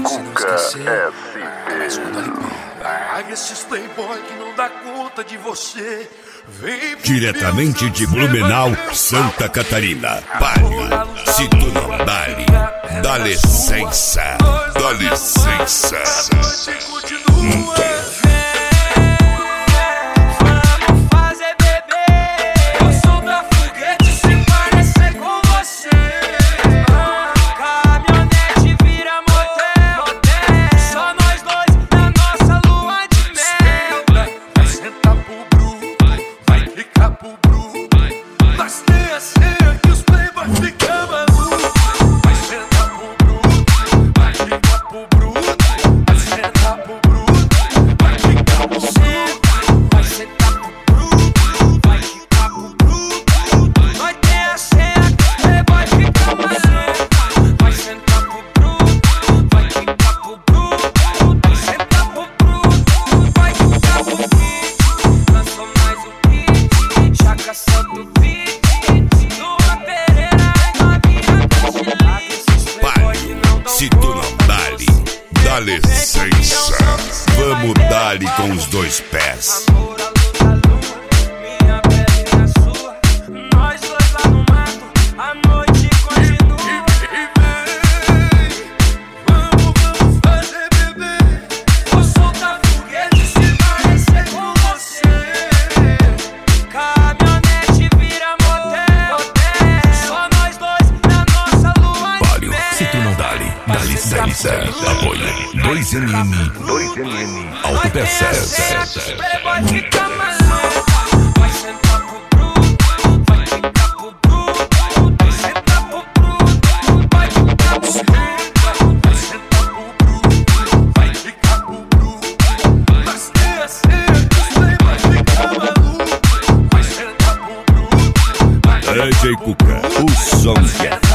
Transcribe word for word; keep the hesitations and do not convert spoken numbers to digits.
Cuca S P. Paga esses playboy que não dá conta de você. Vem Diretamente de Blumenau, Santa Catarina. Palio, se tu não dá-lhe, dá licença, dá licença. Continua. Se tu não dá-lhe, dá licença. Vamos dar-lhe com os dois pés. Dá licença, apoio dois M M, dois M M, Autopeças. Vai ficar maluco, vai sentar pro bruto, vai ficar pro bruto, vai sentar pro bruto, vai ficar pro bruto, vai sentar pro bruto, vai ficar pro bruto, mas tem a ser, vai ficar maluco, vai sentar pro bruto. D J Cuca, o som que é